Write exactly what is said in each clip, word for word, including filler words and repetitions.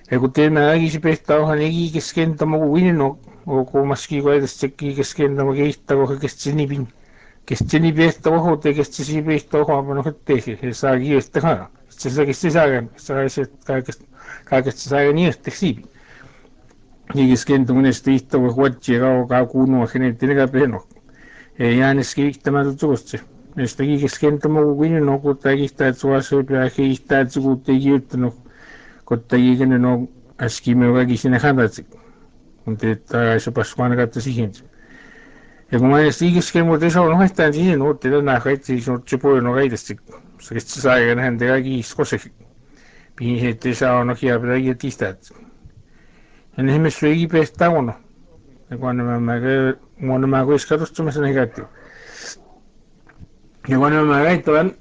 E kun teemme äkisi pehtauhan eki keskentamo uinenok, o ko maski ko edes teki keskentamo keistako kestinipin. Kestini pehtauho te kestisi pehtauho no hetteesi, he saa kiesteha. Se saa kesti saagan, saa se kaikesta kaikesta saa niesteksiipi. Ni keskentamo neste ihtavo huotsi kao kao kuunua geneettinen peno. Ei ääneski ihtämättä tuossa. Neste keskentamo uinenok, kun täkistä suosia pää keistää, kun teki juttunut. Kottajiikenne no äski me kaikki sinne hantatsi. Kun teitä se paskuana kautta siihen. Ja kun mä en stiikisken, mutta se on haittaan siihen, että tänä kaikki se on se puoli no kaikesti. Se kesti saa ja hän tekee kiiskoseksi. Pihin heti saa on ohjaa pitää kiittää. Ja ne myös syöki pehtää on. Ja kun mä mä mun mä kuis katsomassa ne käytti. Ja kun mä käyttävän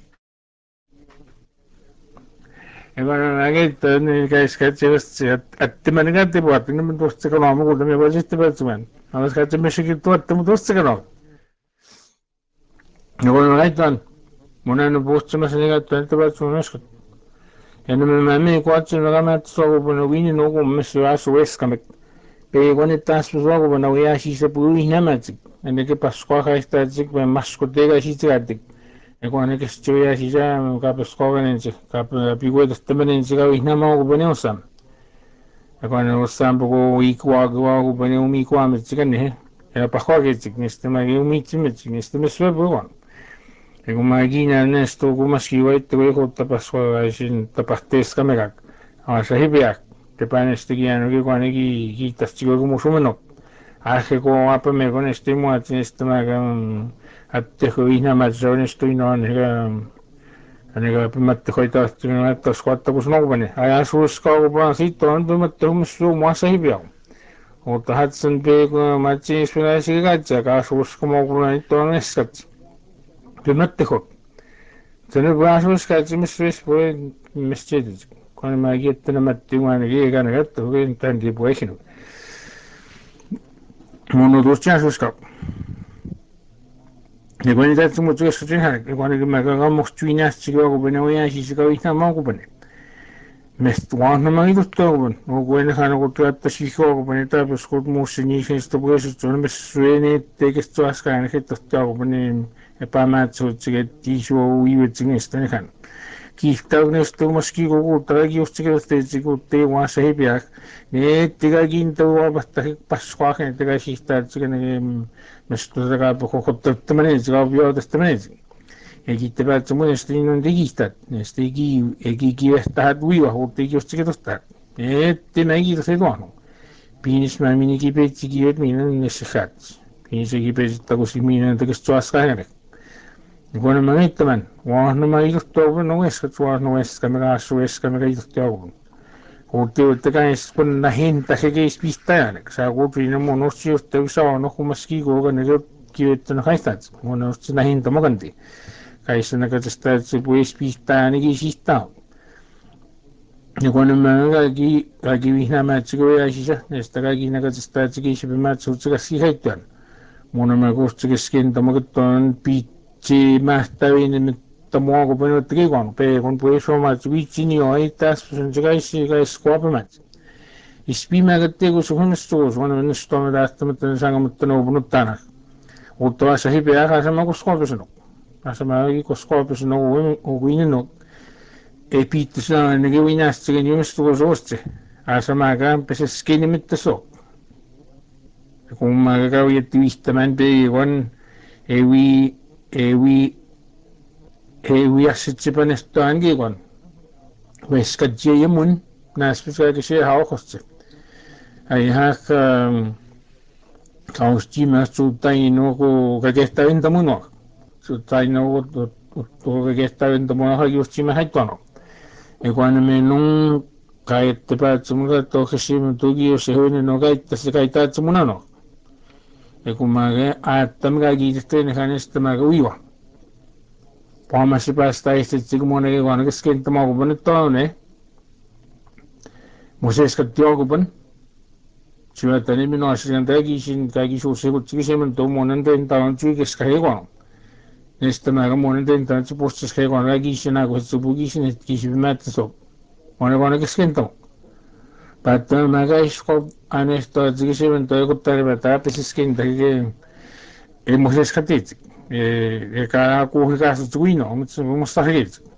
ja kun mä käyttävän niin käis käyttävästi että mä käytti puhutin, niin mä tuosta kun aamu kuulta mä voin sitten päätsemään. Mä voin käyttää myöskin tuotta, mutta tuosta kun on. Ja kun mä käyttävän monen on puhutsemassa ne käyttävän, että päätsemään myöskin. Ja no mä menen kuatsin, mä käyn suokupana viinin nukummassa asu eskamek. Peikon, että taas suokupana on jää siis se puhui nämätsi. Ja ne kepas kaista, että mä masko tega siis käytti. Ja kun ne kesti jää siis jää, mä kapas kokeinen se, pikuetas tämmönen se käy ihan maukupana osaan. Ja kun ne osaan puhuu ikua, kua, kupana umi kuametsi kanne. Ja pahoaketsi, niin sitten mä käyn umitsimetsik, niin sitten mä syö puhuan. Ja kun mä kiinä näistä kummaskin voitte, kun joku tapas kohdaisin tapahtuisi kamerak. Aga se hyviä, te päänestä kiinä, kun ainakin kiittäisi, kun mun sumenok. Ahke kun apamme koneesti muat, niin sitten mä käyn, että kun ihnamat se onnistuin on, niin kuin pimättä hoitaa, että skotta kun snowbane. Ajan suuskaupan siitä on pimättä humsuu muassa hyviä. Mutta hatsan peikun matsin spinaisi katsa, ka suuskamokulla nyt on eskat. Pimättä hoitaa. Tänne vaasuuskaitsi, missä olisi voi missä kun mä kiittänyt mättiin, kun ainakin ei kannata katsoa, kun tämän tiipu ehinut. Mun on tuossa jääsuuska. Ja kun niitä täytyy muuta joskus tehdä, kun ainakin mä kammoksi tyynästi, kun mä oon jääsi, se käy ihan maukupani. Mest vaan nämä idut toivon. No kun en hän kun tuottaisi juokupani, taipus kun muussa niin sen sitä puolesta, on myös syöni, ettei kestä askaan, että tohti juokupani epämääräisesti, se kettiin suo uivetsi niistä hän. Kiittäyneistä omaskin kuultaa just että kun tee vaan se hyviä. Ne ettekä kiinnittävää vasta paskaa, ettekä sihtää, että ne mistä takaa koko töttäminen, se on vielä tästäminen. Ja kiittää päätä monesti niin on tekistä. Ne sitten ei kiivehtää uiva, mutta ei just se tosta. Ette mä kiitos ei tuonut. Piinis mä minä kipeitsi kiivet minä niissä chats. Piinis ei kipeitsi takusi minä tekes tuossa kahden. Kun mä heittämän, vaan mä iduttua no eskat vaan no eska me kaasu eska me iduttua on. Kun tiedätte käis kun na hinta se keis pistää, sä kun siinä mun osti just saa no kummaskin kun ne kiivettänyt haistat. Mun osti na hinta makanti. Käis ne katsotaan että se puis pistää niin kisistä. Ja kun mä kaikki kaikki vihnämät se kun jäi sisä, näistä kaikki ne katsotaan että se kiisipimät suutsa kasi heittän. Mun mä kuusti keskentä mä katsoin piit si mähtävin, että mua kun panin että kikon, peikon puhuis omat viitsin jo ei tässä, sen se käisi käisi kuopimat. Ispiimä kättee kun se onnistuus, vaan onnistuumme tähtämättä, niin saanko noupunut tänään. Mutta vasta hipeä äkäisemmä kuin skuopisenut. Asema ei kun skuopisenut, uinenut. Ei piitti sinä ainakin uinästä, sekin ilmestyy suosti. Asema kämpässä skeni mittä soo. Ja kun mä käyn jätti vihtämään peikon, ei vii, ei vii, ei viassit panesta ankikon. Veskatje ja mun näspyskäkin se haukosti. Ai hak kausti myös suuttain nuku kaikesta munua. Suuttain nuku kaikesta munua hajusti mä haittanut. Ja kun me nun kaitte päätse mulle tohkesi tuki jos se hoinen no kaitta se kaittaa että munano. Ja kun mä ajattelin mä kiitettiin hänestä mä uiva. Pahmasti päästä istettiin kun mun ei vaan keskentä maukupun nyt toinen. Museskat jokupan. Syötäni minua asian tekisin, kaikki suusikuttikin semmoinen tuommoinen tenta on tyykeska hekono. Näistä mä monen tenta, että se postas hekono, kaikki sen aikaa, että se pukisin, että kisi pimättä sop. Mä olen vaan keskentämä. But nagaiskop anesto zigisimen to ekutari bata pesiskin tagi e moses katit e e ka ku ka su tuino mutsu mustahil